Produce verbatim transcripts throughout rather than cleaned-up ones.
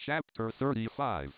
Chapter thirty-five.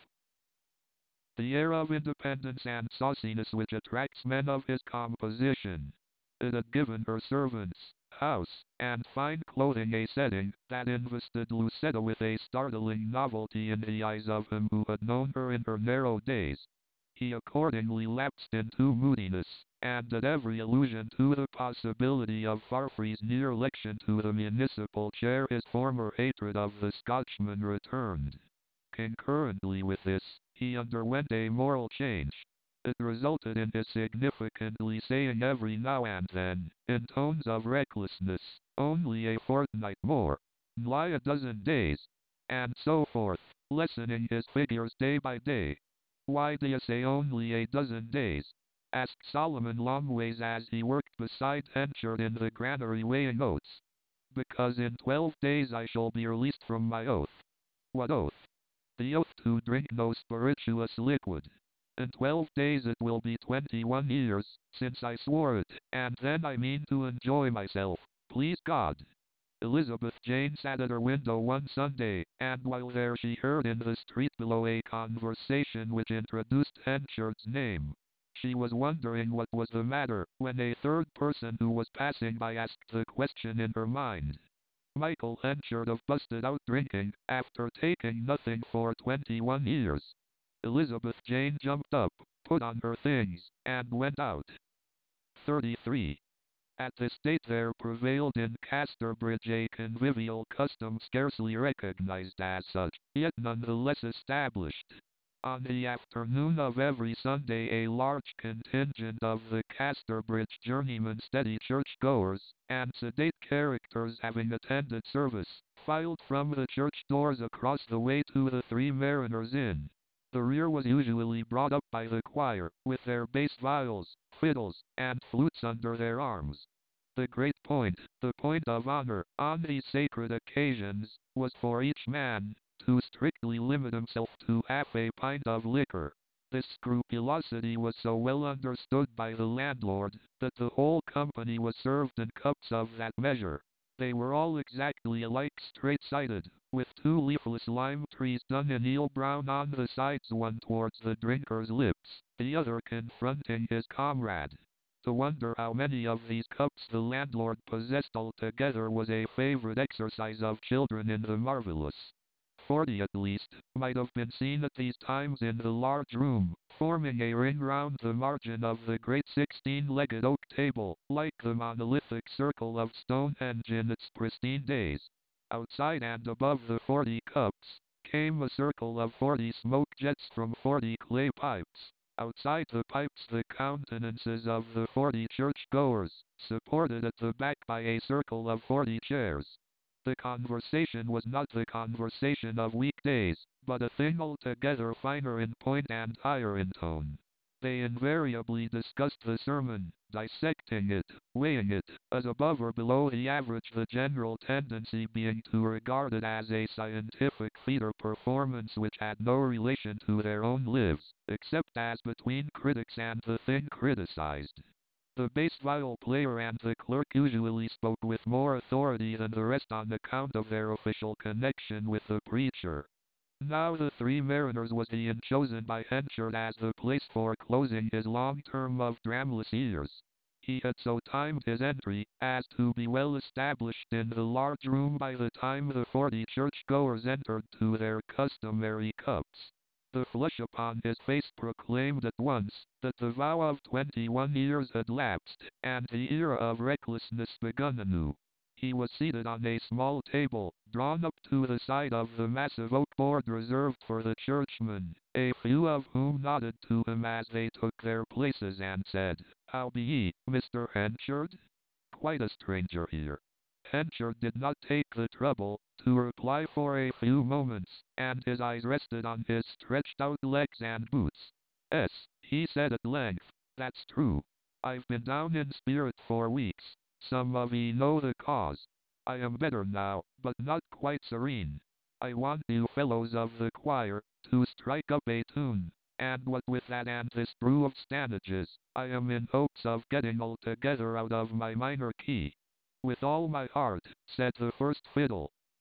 The air of independence and sauciness which attracts men of his composition. It had given her servants, house, and fine clothing a setting that invested Lucetta with a startling novelty in the eyes of him who had known her in her narrow days. He accordingly lapsed into moodiness, and at every allusion to the possibility of Farfree's near election to the municipal chair his former hatred of the Scotchman returned. Concurrently with this, he underwent a moral change. It resulted in his significantly saying every now and then, in tones of recklessness, "Only a fortnight more," "Lie a dozen days," and so forth, lessening his figures day by day. "Why do you say only a dozen days?" asked Solomon Longways as he worked beside Henchard in the granary weighing oats. "Because in twelve days I shall be released from my oath." "What oath?" "The oath to drink no spirituous liquid. In twelve days it will be twenty-one years since I swore it, and then I mean to enjoy myself, please God." Elizabeth Jane sat at her window one Sunday, and while there she heard in the street below a conversation which introduced Henchard's name. She was wondering what was the matter, when a third person who was passing by asked the question in her mind. Michael Henchard of busted out drinking, after taking nothing for twenty-one years. Elizabeth Jane jumped up, put on her things, and went out. thirty-three. At this date there prevailed in Casterbridge a convivial custom scarcely recognized as such, yet none the less established. On the afternoon of every Sunday a large contingent of the Casterbridge journeymen steady churchgoers, and sedate characters having attended service, filed from the church doors across the way to the Three Mariners Inn. The rear was usually brought up by the choir, with their bass viols, fiddles, and flutes under their arms. The great point, the point of honor, on these sacred occasions, was for each man to strictly limit himself to half a pint of liquor. This scrupulosity was so well understood by the landlord, that the whole company was served in cups of that measure. They were all exactly alike straight-sided, with two leafless lime trees done in eel brown on the sides, one towards the drinker's lips, the other confronting his comrade. To wonder how many of these cups the landlord possessed altogether was a favorite exercise of children in the marvelous. Forty at least might have been seen at these times in the large room, forming a ring round the margin of the great sixteen-legged oak table, like the monolithic circle of Stonehenge in its pristine days. Outside and above the forty cups, came a circle of forty smoke jets from forty clay pipes. Outside the pipes the countenances of the forty churchgoers, supported at the back by a circle of forty chairs. The conversation was not the conversation of weekdays, but a thing altogether finer in point and higher in tone. They invariably discussed the sermon, dissecting it, weighing it, as above or below the average, the general tendency being to regard it as a scientific feat or performance which had no relation to their own lives, except as between critics and the thing criticized. The bass viol player and the clerk usually spoke with more authority than the rest on account of their official connection with the preacher. Now the Three Mariners was the inn chosen by Henchard as the place for closing his long term of dramless years. He had so timed his entry as to be well established in the large room by the time the forty churchgoers entered to their customary cups. The flush upon his face proclaimed at once that the vow of twenty-one years had lapsed, and the era of recklessness begun anew. He was seated on a small table, drawn up to the side of the massive oak board reserved for the churchmen, a few of whom nodded to him as they took their places and said, "How be ye, Mister Henchard? Quite a stranger here." Henchard did not take the trouble to reply for a few moments, and his eyes rested on his stretched-out legs and boots. "Yes," he said at length, "that's true. I've been down in spirit for weeks. Some of ye know the cause. I am better now, but not quite serene. I want you fellows of the choir to strike up a tune, and what with that and this brew of Stannage's, I am in hopes of getting altogether out of my minor key." "With all my heart," said the first fiddle.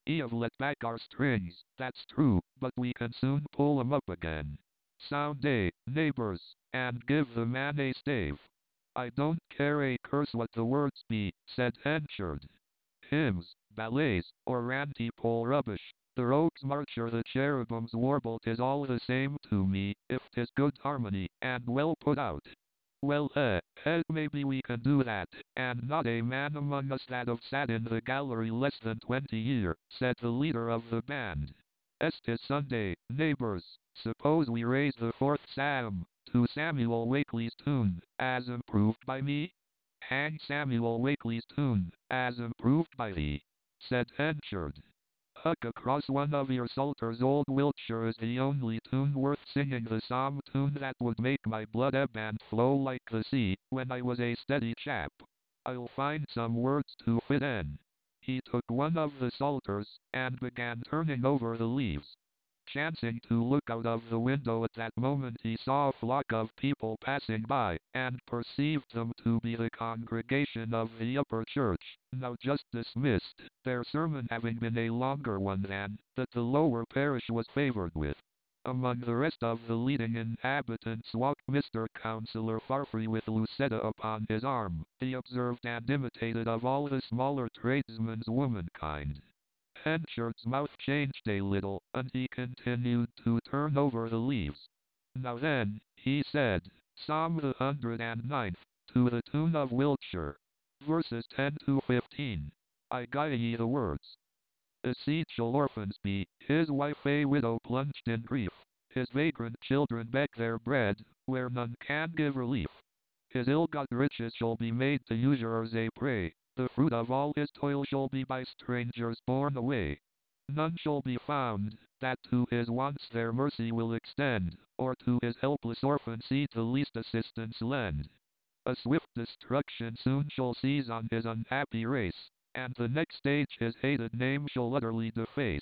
You've let back our strings, that's true, but we can soon pull 'em up again. Sound day, neighbors, and give the man a stave. I don't care a curse what the words be, said Henchard. Hymns, ballets, or ranty-pole rubbish, the rogue's march or the cherubim's warble, 'tis all the same to me, if 'tis good harmony, and well put out. Well, eh, eh, maybe we can do that, and not a man among us that have sat in the gallery less than twenty year, said the leader of the band. Est is Sunday, neighbors, suppose we raise the fourth psalm, to Samuel Wakely's tune, as improved by me? Hang Samuel Wakely's tune, as improved by thee, said Henchard. Huck across one of your Psalters, old Wiltshire is the only tune worth singing, the psalm tune that would make my blood ebb and flow like the sea, when I was a steady chap. I'll find some words to fit in. He took one of the Psalters, and began turning over the leaves. Chancing to look out of the window at that moment, he saw a flock of people passing by, and perceived them to be the congregation of the upper church, now just dismissed, their sermon having been a longer one than that the lower parish was favoured with. Among the rest of the leading inhabitants walked Mister Councillor Farfree with Lucetta upon his arm, the observed and imitated of all the smaller tradesmen's womankind. Henchard's mouth changed a little, and he continued to turn over the leaves. Now then, he said, Psalm the hundred and ninth, to the tune of Wiltshire, verses ten to fifteen. I gie ye the words. His seed shall orphans be, his wife a widow plunged in grief. His vagrant children beg their bread, where none can give relief. His ill-got riches shall be made to usurers a prey. The fruit of all his toil shall be by strangers borne away. None shall be found, that to his wants their mercy will extend, or to his helpless orphan seed the least assistance lend. A swift destruction soon shall seize on his unhappy race, and the next stage his hated name shall utterly deface.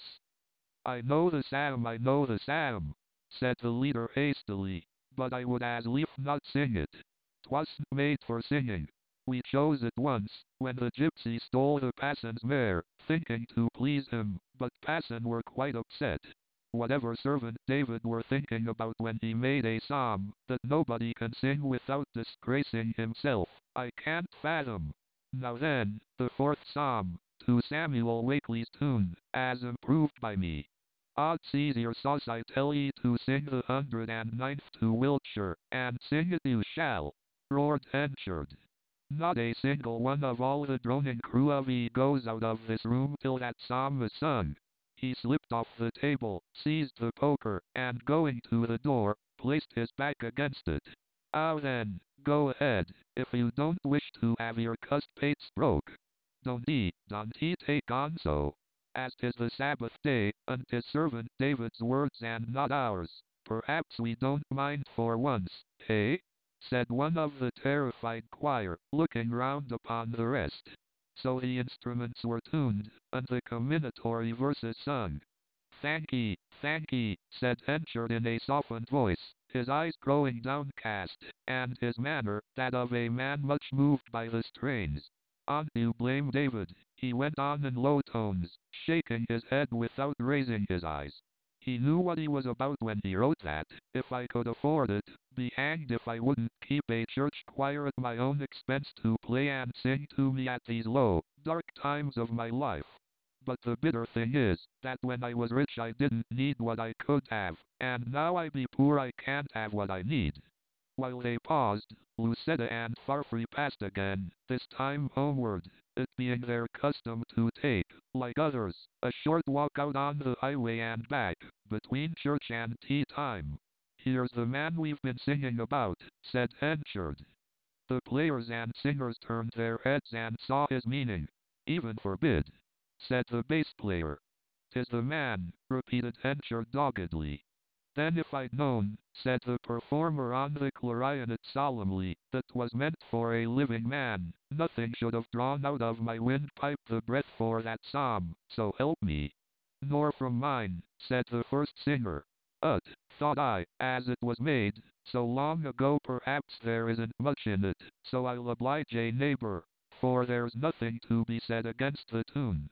I know the psalm, I know the psalm, said the leader hastily, but I would as lief not sing it. 'Twasn't made for singing. We chose it once, when the gypsy stole the Passon's mare, thinking to please him, but Passon were quite upset. Whatever servant David were thinking about when he made a psalm, that nobody can sing without disgracing himself, I can't fathom. Now then, the fourth psalm, to Samuel Wakely's tune, as improved by me. Odds easier sauce I tell ye to sing the hundred and ninth to Wiltshire, and sing it you shall, roared Henchard. Not a single one of all the droning crew of ye goes out of this room till that psalm is sung. He slipped off the table, seized the poker, and going to the door, placed his back against it. Ow then, go ahead, if you don't wish to have your cussed pates broke. Don't he, don't he take on so. As 'tis the Sabbath day, and 'tis servant David's words and not ours, perhaps we don't mind for once, eh? Said one of the terrified choir, looking round upon the rest. So the instruments were tuned, and the comminatory verses sung. Thankee, thankee, said Henchard in a softened voice, his eyes growing downcast, and his manner that of a man much moved by the strains. On you blame David, he went on in low tones, shaking his head without raising his eyes. He knew what he was about when he wrote that, if I could afford it, be hanged if I wouldn't keep a church choir at my own expense to play and sing to me at these low, dark times of my life. But the bitter thing is, that when I was rich I didn't need what I could have, and now I be poor I can't have what I need. While they paused, Lucetta and Farfree passed again, this time homeward, it being their custom to take, like others, a short walk out on the highway and back, between church and tea time. Here's the man we've been singing about, said Henchard. The players and singers turned their heads and saw his meaning. Even forbid, said the bass player. 'Tis the man, repeated Henchard doggedly. Then if I'd known, said the performer on the clarionet solemnly, that 'twas meant for a living man, nothing should have drawn out of my windpipe the breath for that psalm, so help me. Nor from mine, said the first singer. Ut, thought I, as it was made, so long ago perhaps there isn't much in it, so I'll oblige a neighbor, for there's nothing to be said against the tune.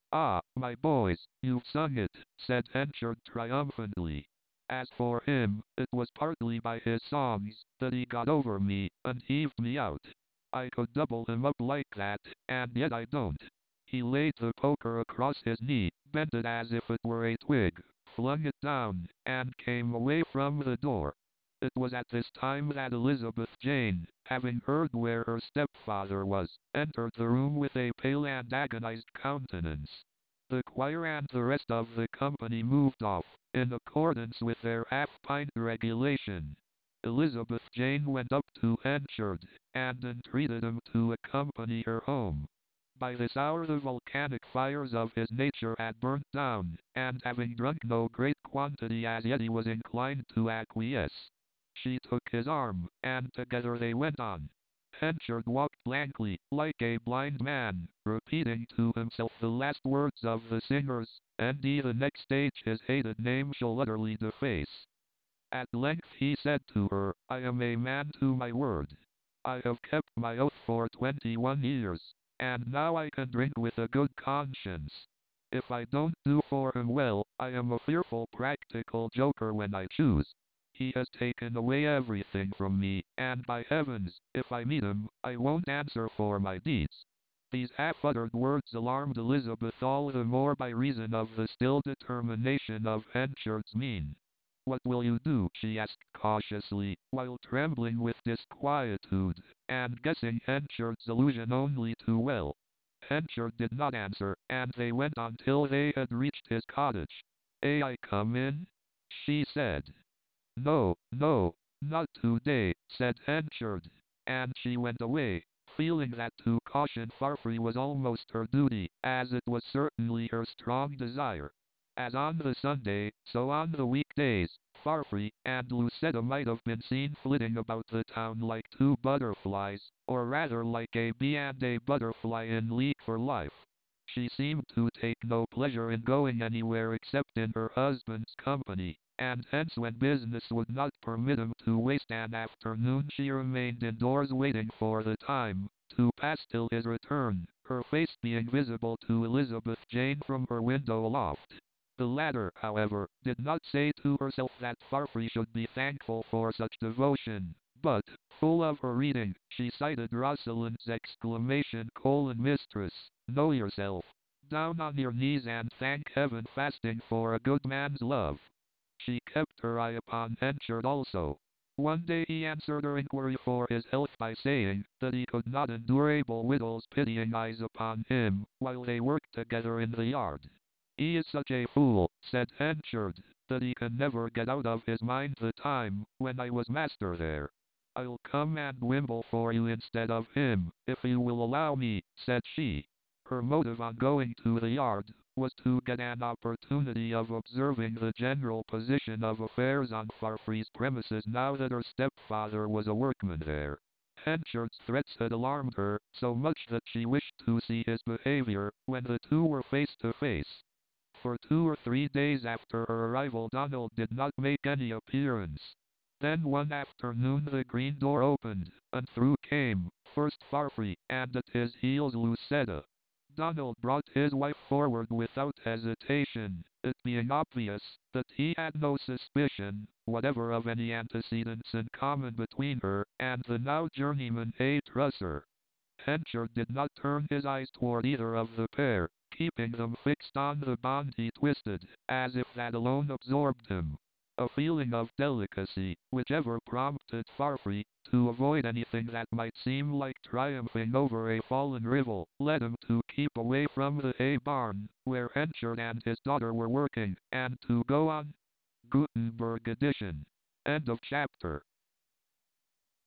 "Ah, my boys, you've sung it," said Henchard triumphantly. "As for him, it was partly by his songs that he got over me and heaved me out. I could double him up like that, and yet I don't." He laid the poker across his knee, bent it as if it were a twig, flung it down, and came away from the door. It was at this time that Elizabeth Jane, having heard where her stepfather was, entered the room with a pale and agonized countenance. The choir and the rest of the company moved off, in accordance with their half-pint regulation. Elizabeth Jane went up to Henchard, and entreated him to accompany her home. By this hour the volcanic fires of his nature had burnt down, and having drunk no great quantity as yet he was inclined to acquiesce. She took his arm, and together they went on. Henchard walked blankly, like a blind man, repeating to himself the last words of the singers, "And he the next stage his hated name shall utterly deface." At length he said to her, "I am a man to my word. I have kept my oath for twenty-one years, and now I can drink with a good conscience. If I don't do for him well, I am a fearful practical joker when I choose. He has taken away everything from me, and by heavens, if I meet him, I won't answer for my deeds." These half-uttered words alarmed Elizabeth all the more by reason of the still determination of Henchard's mien. "What will you do?" she asked cautiously, while trembling with disquietude, and guessing Henchard's allusion only too well. Henchard did not answer, and they went on till they had reached his cottage. "May I come in?" she said. "No, no, not today," said Henchard, and she went away, feeling that to caution Farfrae was almost her duty, as it was certainly her strong desire. As on the Sunday, so on the weekdays, Farfrae and Lucetta might have been seen flitting about the town like two butterflies, or rather like a bee and a butterfly in league for life. She seemed to take no pleasure in going anywhere except in her husband's company, and hence when business would not permit him to waste an afternoon she remained indoors waiting for the time to pass till his return, her face being visible to Elizabeth Jane from her window aloft. The latter, however, did not say to herself that Farfrae should be thankful for such devotion, but, full of her reading, she cited Rosalind's exclamation, colon mistress, know yourself. Down on your knees and thank heaven fasting for a good man's love. She kept her eye upon Henchard also. One day he answered her inquiry for his health by saying that he could not endure Abel Whittle's pitying eyes upon him, while they worked together in the yard. "He is such a fool," said Henchard, "that he can never get out of his mind the time when I was master there. I'll come and wimble for you instead of him, if you will allow me," said she. Her motive on going to the yard was to get an opportunity of observing the general position of affairs on Farfrae's premises now that her stepfather was a workman there. Henchard's threats had alarmed her so much that she wished to see his behavior when the two were face to face. For two or three days after her arrival Donald did not make any appearance. Then one afternoon the green door opened, and through came, first Farfrae, and at his heels Lucetta. Donald brought his wife forward without hesitation, it being obvious that he had no suspicion whatever of any antecedents in common between her and the now journeyman A. Trusser. Henchard did not turn his eyes toward either of the pair, keeping them fixed on the bond he twisted, as if that alone absorbed him. A feeling of delicacy, which ever prompted Farfrae to avoid anything that might seem like triumphing over a fallen rival, led him to keep away from the hay barn, where Henchard and his daughter were working, and to go on. Gutenberg edition. End of chapter.